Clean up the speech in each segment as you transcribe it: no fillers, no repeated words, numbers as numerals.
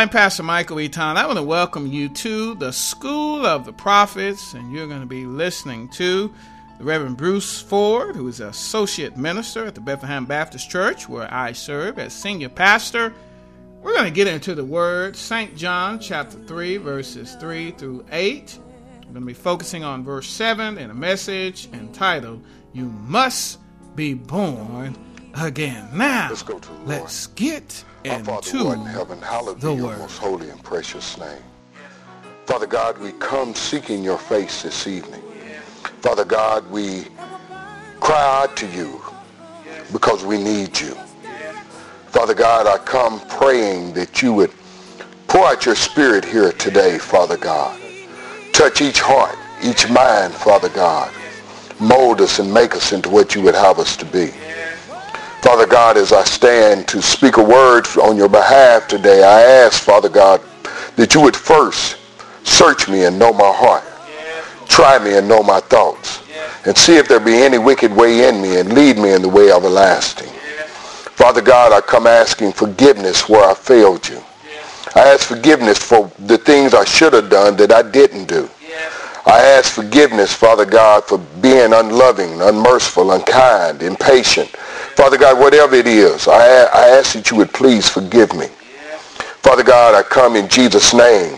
I'm Pastor Michael Eaton. I want to welcome you to the School of the Prophets, and you're going to be listening to the Reverend Bruce Ford, who is an associate minister at the Bethlehem Baptist Church, where I serve as senior pastor. We're going to get into the Word, St. John chapter 3, verses 3 through 8. We're going to be focusing on verse 7 in a message entitled, You Must Be Born Again. Now, let's get into Father who art in heaven, hallowed be your most holy and precious name. Father God, we come seeking your face this evening. Father God, we cry out to you because we need you. Father God, I come praying that you would pour out your spirit here today, Father God. Touch each heart, each mind, Father God. Mold us and make us into what you would have us to be. Father God, as I stand to speak a word on your behalf today, I ask, Father God, that you would first search me and know my heart. Try me and know my thoughts. And see if there be any wicked way in me and lead me in the way everlasting. Father God, I come asking forgiveness where I failed you. I ask forgiveness for the things I should have done that I didn't do. I ask forgiveness, Father God, for being unloving, unmerciful, unkind, impatient. Father God, whatever it is, I ask that you would please forgive me. Father God, I come in Jesus' name,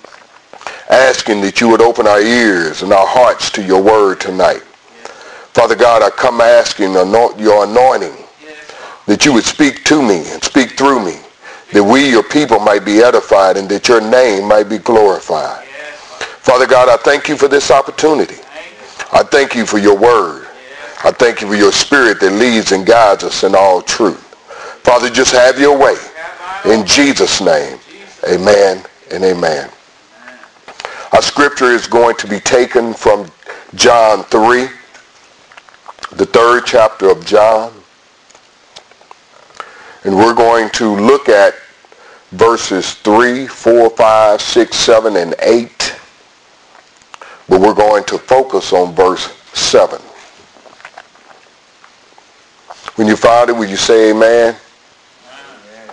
asking that you would open our ears and our hearts to your word tonight. Father God, I come asking your anointing, that you would speak to me and speak through me, that we, your people, might be edified and that your name might be glorified. Father God, I thank you for this opportunity. I thank you for your word. I thank you for your spirit that leads and guides us in all truth. Father, just have your way. In Jesus' name, amen and amen. Our scripture is going to be taken from John 3, the 3rd chapter of John. And we're going to look at verses 3, 4, 5, 6, 7, and 8. But we're going to focus on verse 7. When you find it, will you say amen? Amen?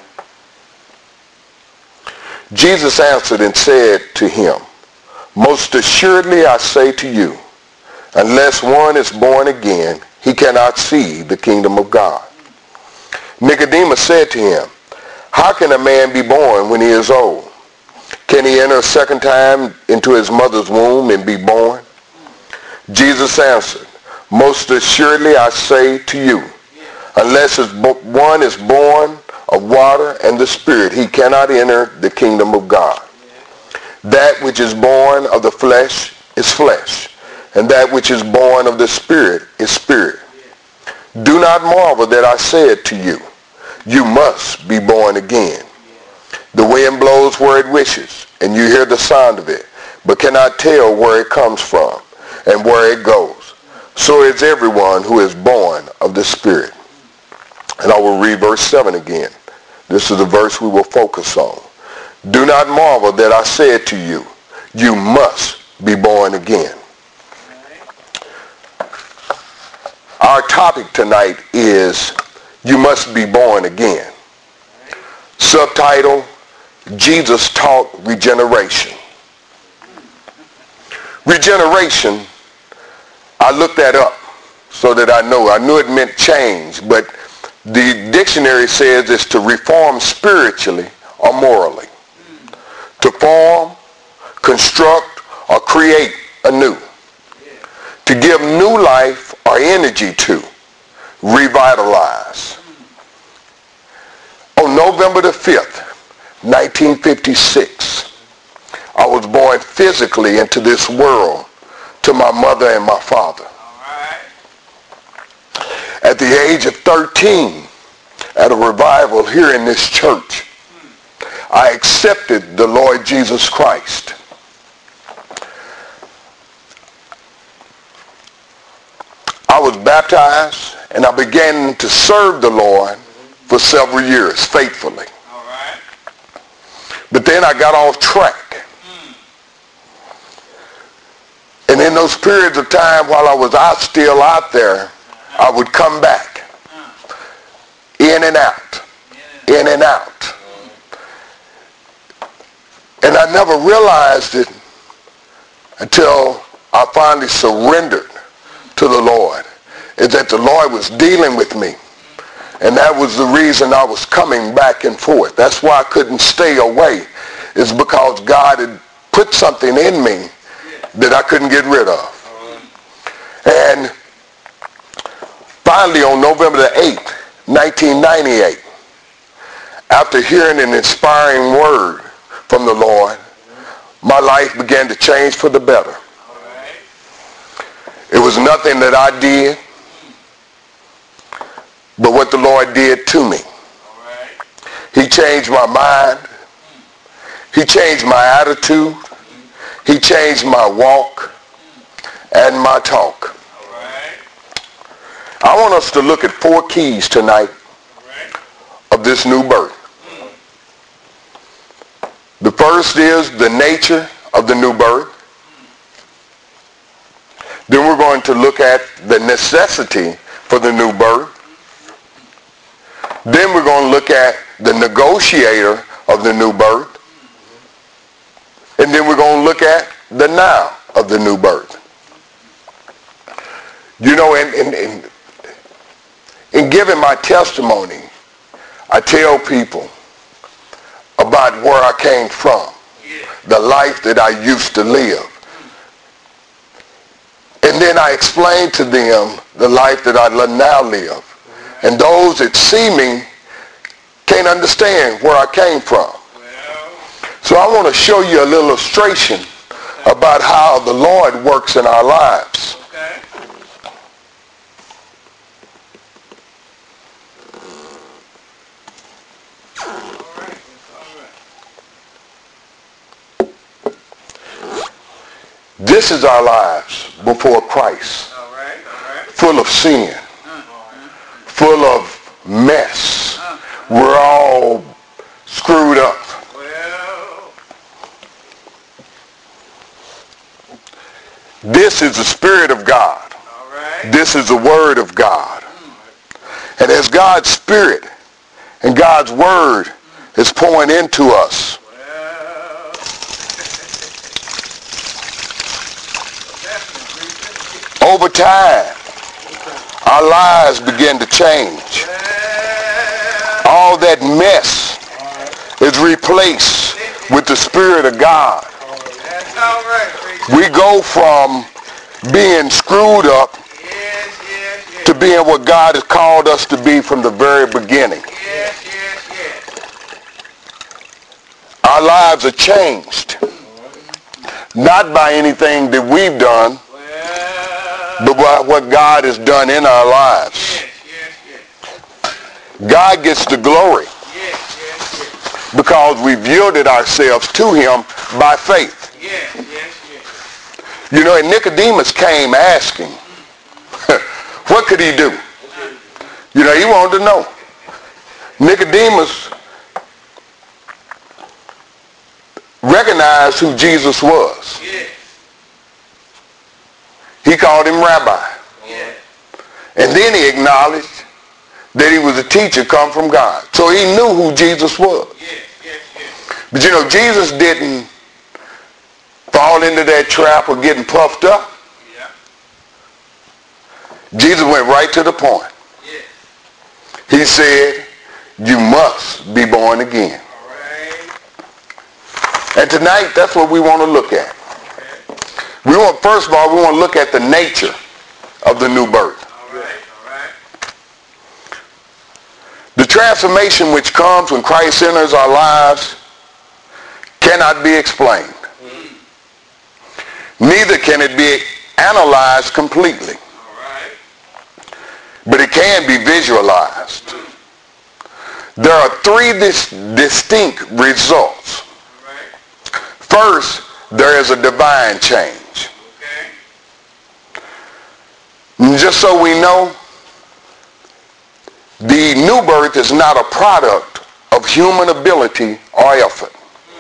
Jesus answered and said to him, Most assuredly I say to you, unless one is born again, he cannot see the kingdom of God. Nicodemus said to him, How can a man be born when he is old? Can he enter a second time into his mother's womb and be born? Jesus answered, Most assuredly I say to you, unless one is born of water and the Spirit, he cannot enter the kingdom of God. That which is born of the flesh is flesh, and that which is born of the Spirit is spirit. Do not marvel that I said to you, You must be born again. The wind blows where it wishes, and you hear the sound of it, but cannot tell where it comes from and where it goes. So is everyone who is born of the Spirit. And I will read verse 7 again. This is the verse we will focus on. Do not marvel that I said to you, You must be born again. Our topic tonight is, You must be born again. Subtitle, Jesus taught regeneration. Regeneration, I looked that up so that I know. I knew it meant change, but the dictionary says it's to reform spiritually or morally. To form, construct, or create anew. To give new life or energy to. Revitalize. On November the 5th, 1956, I was born physically into this world to my mother and my father. At the age of 13, at a revival here in this church, I accepted the Lord Jesus Christ. I was baptized and I began to serve the Lord for several years faithfully. But then I got off track. And in those periods of time while I was still out there, I would come back. In and out. In and out. I never realized it until I finally surrendered to the Lord, is that the Lord was dealing with me. And that was the reason I was coming back and forth. That's why I couldn't stay away, is because God had put something in me that I couldn't get rid of. And finally, on November the 8th, 1998, after hearing an inspiring word from the Lord, my life began to change for the better. It was nothing that I did, but what the Lord did to me. He changed my mind. He changed my attitude. He changed my walk and my talk. I want us to look at 4 keys tonight of this new birth. The first is the nature of the new birth. Then we're going to look at the necessity for the new birth. Then we're going to look at the negotiator of the new birth. And then we're going to look at the now of the new birth. You know, in giving my testimony, I tell people about where I came from, the life that I used to live. And then I explain to them the life that I now live. And those that see me can't understand where I came from. So I want to show you a little illustration about how the Lord works in our lives. This is our lives before Christ. Full of sin. Full of mess. We're all screwed up. This is the Spirit of God. This is the Word of God. And as God's Spirit and God's Word is pouring into us, over time, our lives begin to change. All that mess is replaced with the Spirit of God. We go from being screwed up to being what God has called us to be from the very beginning. Our lives are changed, not by anything that we've done, but by what God has done in our lives. God gets the glory because we've yielded ourselves to him by faith. You know, and Nicodemus came asking, what could he do? You know, he wanted to know. Nicodemus recognized who Jesus was. He called him rabbi. And then he acknowledged that he was a teacher come from God. So he knew who Jesus was. But you know, Jesus didn't fall into that trap of getting puffed up. Jesus went right to the point. He said, you must be born again. And tonight, that's what we want to look at. First of all, we want to look at the nature of the new birth. The transformation which comes when Christ enters our lives cannot be explained. Neither can it be analyzed completely. But it can be visualized. There are 3 distinct results. First, there is a divine change. Just so we know, the new birth is not a product of human ability or effort.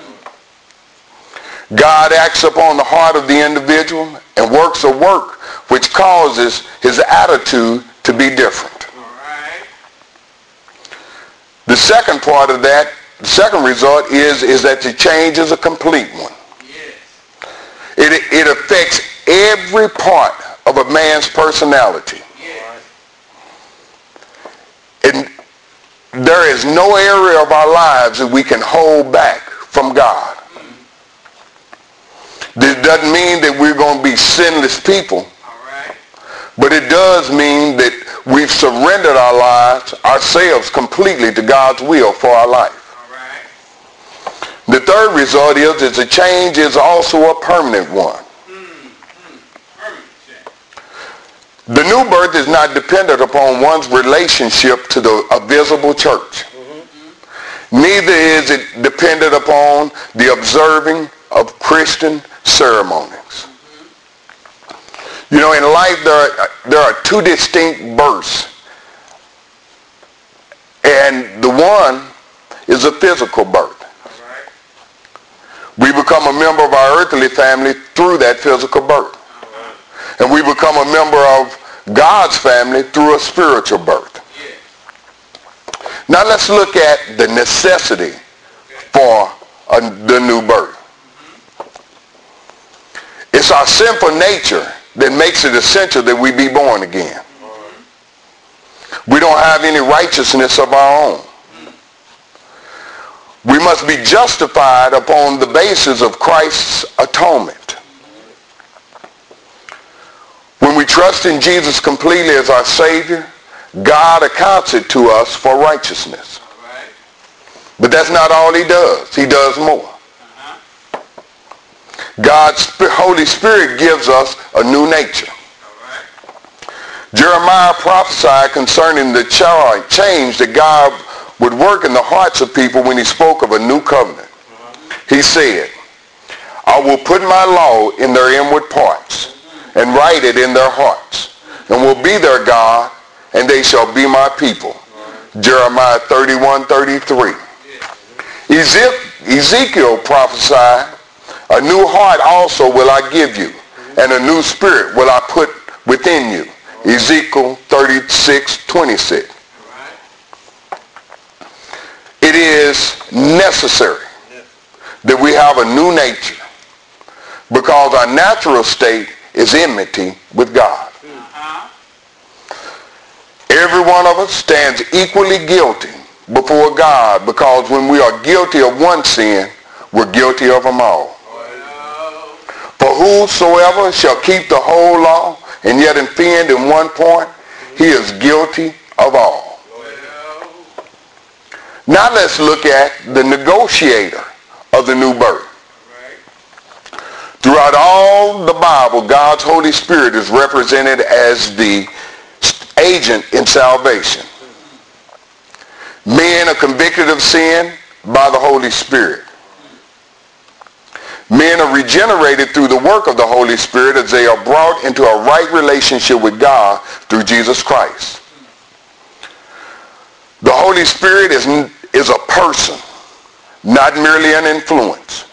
God acts upon the heart of the individual and works a work which causes his attitude to be different. The second part of that second result is that the change is a complete one. It affects every part of a man's personality. And there is no area of our lives that we can hold back from God. This doesn't mean that we're going to be sinless people. But it does mean that we've surrendered our lives, ourselves completely to God's will for our life. The third result is the change is also a permanent one. The new birth is not dependent upon one's relationship to a visible church. Neither is it dependent upon the observing of Christian ceremonies. You know, in life there are two distinct births. And the one is a physical birth. We become a member of our earthly family through that physical birth. And we become a member of God's family through a spiritual birth. Now let's look at the necessity for the new birth. It's our sinful nature that makes it essential that we be born again. We don't have any righteousness of our own. We must be justified upon the basis of Christ's atonement. When we trust in Jesus completely as our Savior, God accounts it to us for righteousness. But that's not all he does. He does more. God's Holy Spirit gives us a new nature. Jeremiah prophesied concerning the change that God would work in the hearts of people when he spoke of a new covenant. He said, I will put my law in their inward parts and write it in their hearts, and will be their God, and they shall be my people. Jeremiah 31:33. Ezekiel prophesied, a new heart also will I give you, and a new spirit will I put within you. Ezekiel 36:26. It is necessary that we have a new nature, because our natural state is enmity with God. Every one of us stands equally guilty before God, because when we are guilty of one sin, we're guilty of them all. For whosoever shall keep the whole law and yet offend in one point, he is guilty of all. Now let's look at the negotiator of the new birth. Throughout all the Bible, God's Holy Spirit is represented as the agent in salvation. Men are convicted of sin by the Holy Spirit. Men are regenerated through the work of the Holy Spirit as they are brought into a right relationship with God through Jesus Christ. The Holy Spirit is a person, not merely an influence.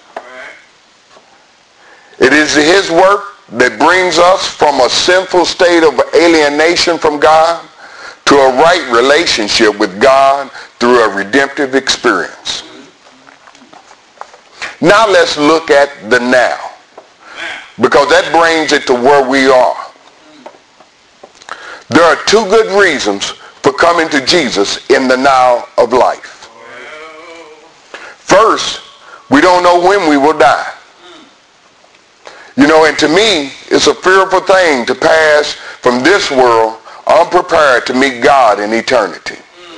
It is his work that brings us from a sinful state of alienation from God to a right relationship with God through a redemptive experience. Now let's look at the now, because that brings it to where we are. There are two good reasons for coming to Jesus in the now of life. First, we don't know when we will die. You know, and to me, it's a fearful thing to pass from this world unprepared to meet God in eternity.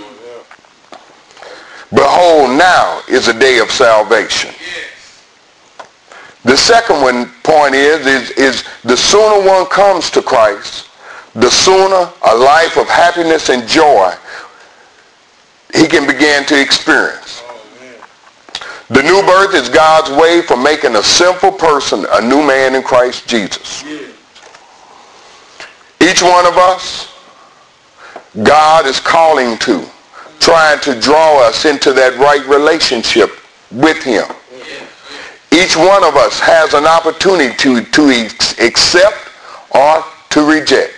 Behold, now is a day of salvation. The second point is the sooner one comes to Christ, the sooner a life of happiness and joy he can begin to experience. The new birth is God's way for making a sinful person a new man in Christ Jesus. Each one of us, God is calling to, trying to draw us into that right relationship with him. Each one of us has an opportunity to accept or to reject.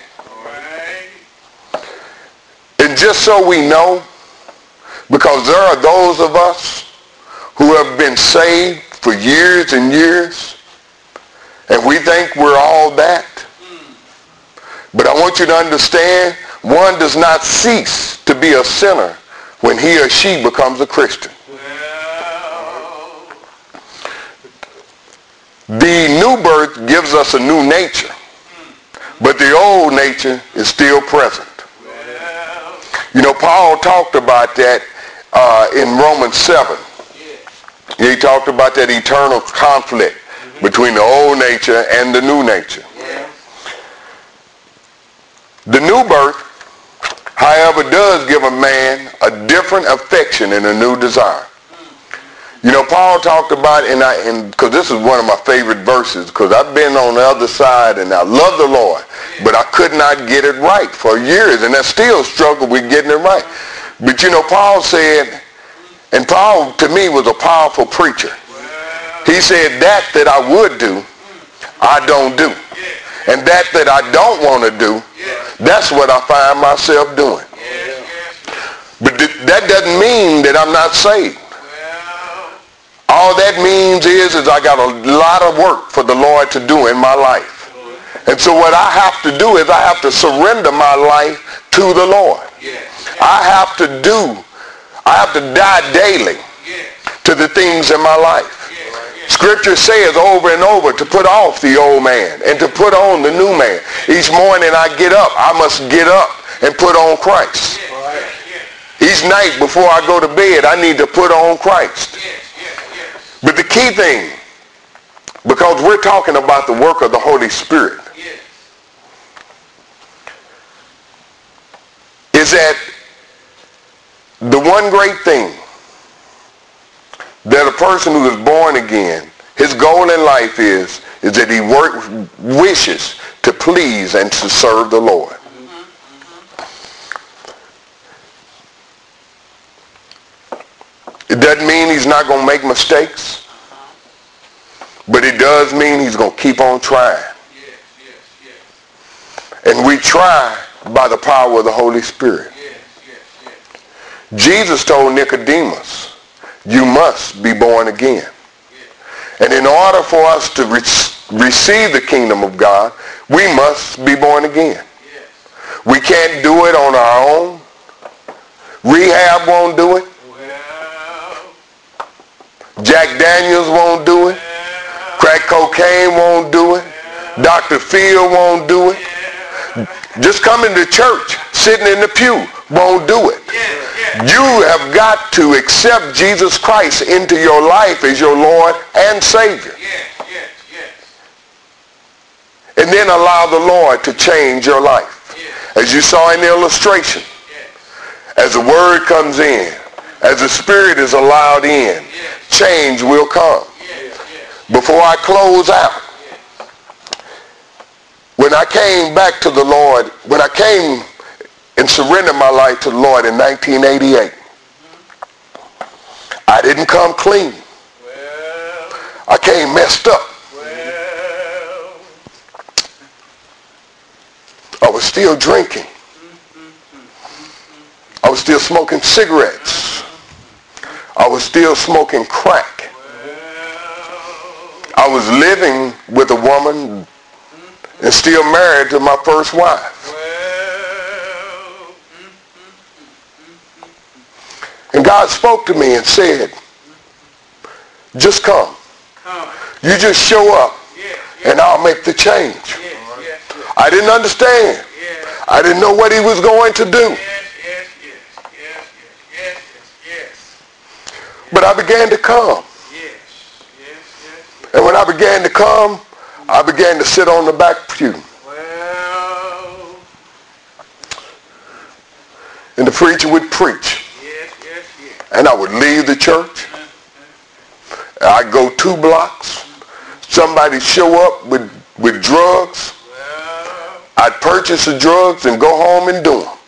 And just so we know, because there are those of us who have been saved for years and years, and we think we're all that. But I want you to understand, one does not cease to be a sinner when he or she becomes a Christian. The new birth gives us a new nature, but the old nature is still present. You know, Paul talked about that in Romans 7. He talked about that eternal conflict between the old nature and the new nature. The new birth, however, does give a man a different affection and a new desire. You know, Paul talked about, because this is one of my favorite verses, because I've been on the other side and I love the Lord, but I could not get it right for years, and I still struggle with getting it right. But you know, Paul said, and Paul to me was a powerful preacher. He said, that I would do, I don't do. And that I don't want to do, that's what I find myself doing. But that doesn't mean that I'm not saved. All that means is I got a lot of work for the Lord to do in my life. And so what I have to do is I have to surrender my life to the Lord. I have to die daily to the things in my life. Scripture says over and over to put off the old man and to put on the new man. Each morning I get up, I must get up and put on Christ. Each night before I go to bed, I need to put on Christ. But the key thing, because we're talking about the work of the Holy Spirit, is that the one great thing that a person who is born again, his goal in life is that he wishes to please and to serve the Lord. It doesn't mean he's not going to make mistakes, but it does mean he's going to keep on trying. And we try by the power of the Holy Spirit. Jesus told Nicodemus, you must be born again. And in order for us to receive the kingdom of God, we must be born again. We can't do it on our own. Rehab won't do it. Jack Daniels won't do it. Crack cocaine won't do it. Dr. Phil won't do it. Just coming to church, sitting in the pew, won't do it. You have got to accept Jesus Christ into your life as your Lord and Savior. And then allow the Lord to change your life. As you saw in the illustration, as the Word comes in, as the Spirit is allowed in, change will come. Before I close out, when I came back to the Lord, when I came and surrendered my life to the Lord in 1988, I didn't come clean. I came messed up. I was still drinking. I was still smoking cigarettes. I was still smoking crack. I was living with a woman and still married to my first wife. And God spoke to me and said, just come. You just show up and I'll make the change. I didn't understand. I didn't know what he was going to do. But I began to come. And when I began to come, I began to sit on the back pew. And the preacher would preach. And I would leave the church. I'd go 2 blocks. Somebody show up with drugs. I'd purchase the drugs and go home and do them.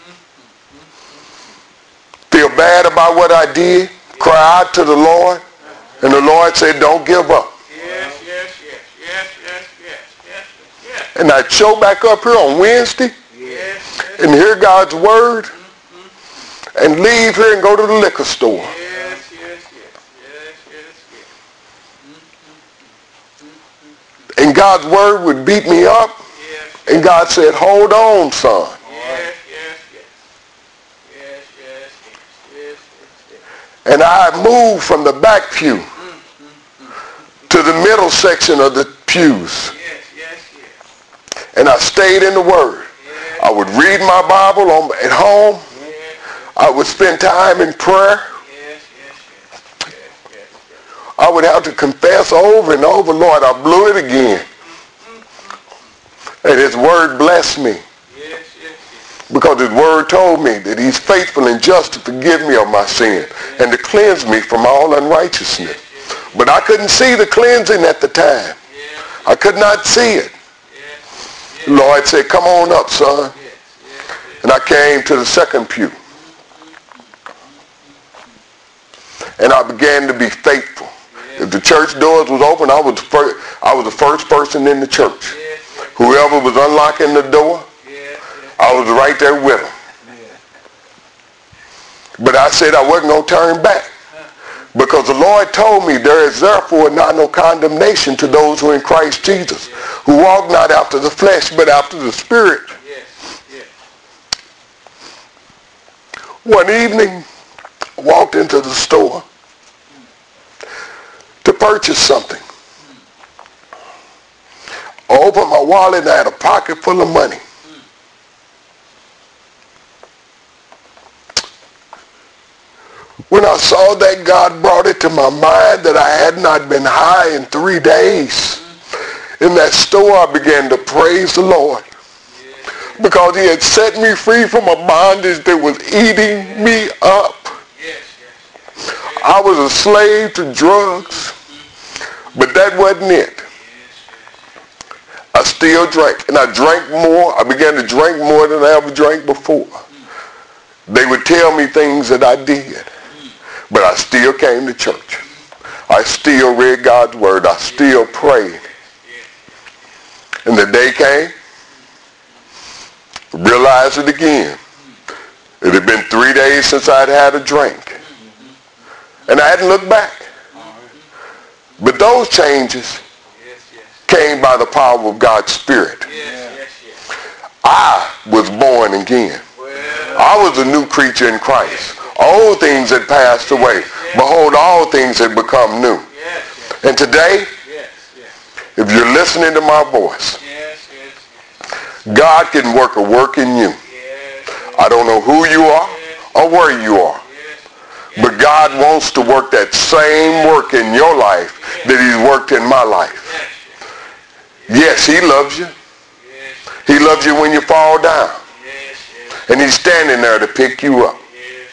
Feel bad about what I did. Cry out to the Lord. And the Lord said, don't give up. And I'd show back up here on Wednesday and hear God's word and leave here and go to the liquor store. God's word would beat me up. And God said, hold on, son. And I moved from the back pew to the middle section of the pews. And I stayed in the word. I would read my Bible at home. I would spend time in prayer. I would have to confess over and over, Lord, I blew it again. And his word blessed me. Because his word told me that he's faithful and just to forgive me of my sin and to cleanse me from all unrighteousness. But I couldn't see the cleansing at the time. I could not see it. The Lord said, come on up, son. And I came to the second pew. And I began to be faithful. If the church doors was open, I was the first person in the church. Whoever was unlocking the door, I was right there with them. But I said I wasn't going to turn back. Because the Lord told me there is therefore not no condemnation to those who are in Christ Jesus, who walk not after the flesh, but after the Spirit. One evening, I walked into the store to purchase something. I opened my wallet and I had a pocket full of money. When I saw that, God brought it to my mind that I had not been high in 3 days. In that store, I began to praise the Lord. Because he had set me free from a bondage that was eating me up. I was a slave to drugs, but that wasn't it. I still drank, and I drank more. I began to drink more than I ever drank before. They would tell me things that I did. But I still came to church. I still read God's word. I still prayed. And the day came, realized it again. It had been 3 days since I'd had a drink. And I hadn't looked back. But those changes came by the power of God's Spirit. I was born again. I was a new creature in Christ. Old things had passed away. Behold, all things had become new. And today, if you're listening to my voice, God can work a work in you. I don't know who you are or where you are. But God wants to work that same work in your life that he's worked in my life. Yes, he loves you. He loves you when you fall down. And he's standing there to pick you up.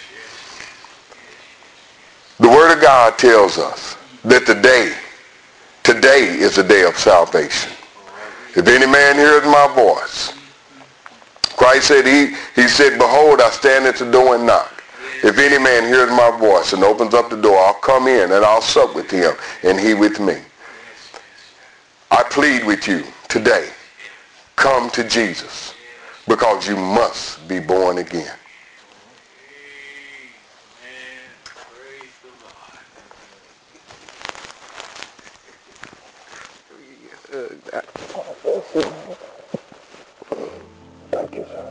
The Word of God tells us that today is the day of salvation. If any man hears my voice, Christ said, he said, behold, I stand at the door and knock. If any man hears my voice and opens up the door, I'll come in and I'll sup with him and he with me. I plead with you today, come to Jesus because you must be born again. Thank you, sir.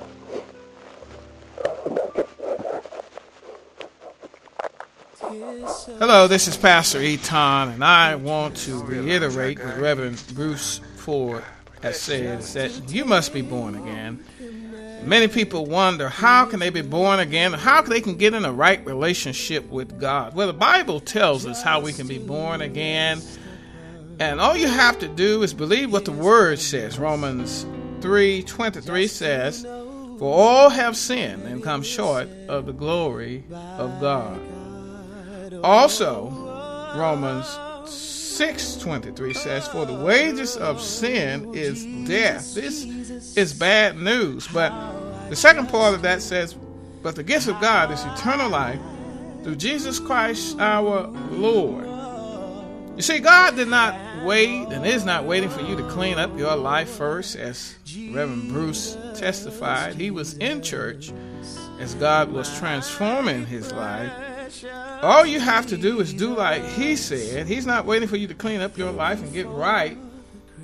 Hello, this is Pastor Eton, and I want to reiterate what Reverend Bruce Ford has said, is that you must be born again. Many people wonder, how can they be born again? How they can get in a right relationship with God? Well, the Bible tells us how we can be born again. And all you have to do is believe what the Word says. Romans 3:23 says, for all have sinned and come short of the glory of God. Also, Romans 6:23 says, for the wages of sin is death. This is bad news. But the second part of that says, but the gift of God is eternal life through Jesus Christ our Lord. You see, God did not wait and is not waiting for you to clean up your life first, as Reverend Bruce testified. He was in church as God was transforming his life. All you have to do is do like he said. He's not waiting for you to clean up your life and get right.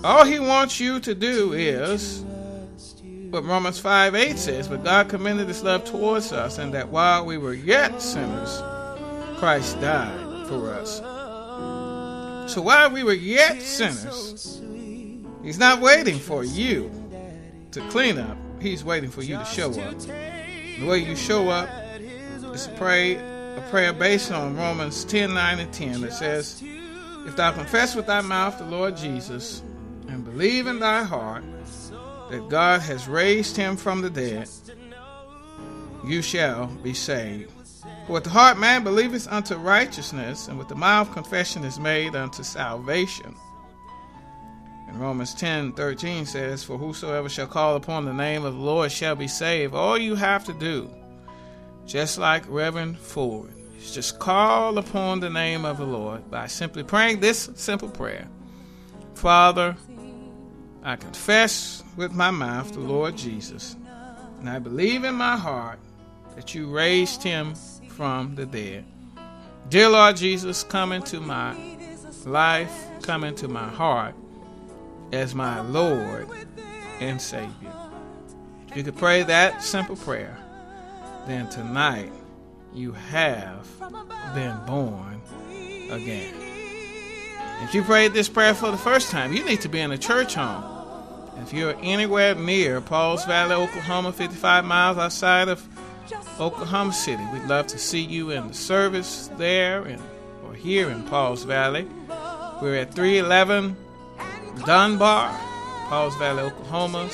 All he wants you to do is what Romans 5:8 says, but God commended his love towards us, and that while we were yet sinners, Christ died for us. So while we were yet sinners, he's not waiting for you to clean up. He's waiting for you to show up. The way you show up is to pray a prayer based on Romans 10:9 and 10 that says, if thou confess with thy mouth the Lord Jesus and believe in thy heart that God has raised him from the dead, you shall be saved. For with the heart man believeth unto righteousness, and with the mouth confession is made unto salvation. And Romans 10:13 says, for whosoever shall call upon the name of the Lord shall be saved. All you have to do, just like Reverend Ford, is just call upon the name of the Lord by simply praying this simple prayer. Father, I confess with my mouth the Lord Jesus, and I believe in my heart that you raised him from the dead. Dear Lord Jesus, come into my life, come into my heart as my Lord and Savior. If you could pray that simple prayer, then tonight you have been born again. If you prayed this prayer for the first time, you need to be in a church home. If you're anywhere near Pauls Valley, Oklahoma, 55 miles outside of Oklahoma City, we'd love to see you in the service there or here in Pauls Valley. We're at 311 Dunbar, Pauls Valley, Oklahoma,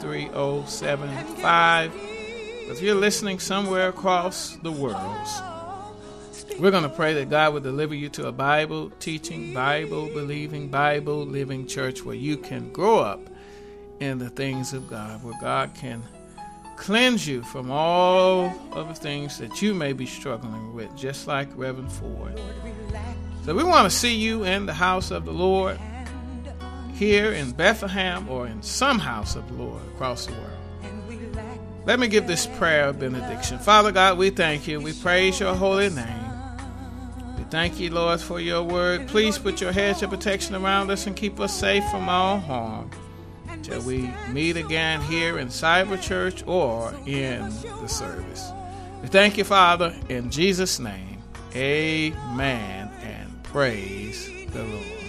73075. If you're listening somewhere across the world, we're going to pray that God would deliver you to a Bible-teaching, Bible-believing, Bible-living church where you can grow up in the things of God, where God can cleanse you from all of the things that you may be struggling with, just like Reverend Ford. So we want to see you in the house of the Lord, here in Bethlehem or in some house of the Lord across the world. Let me give this prayer of benediction. Father God, we thank you. We praise your holy name. We thank you, Lord, for your word. Please put your hedge of protection around us and keep us safe from all harm till we meet again here in Cyber Church or in the service. We thank you, Father, in Jesus' name. Amen, and praise the Lord.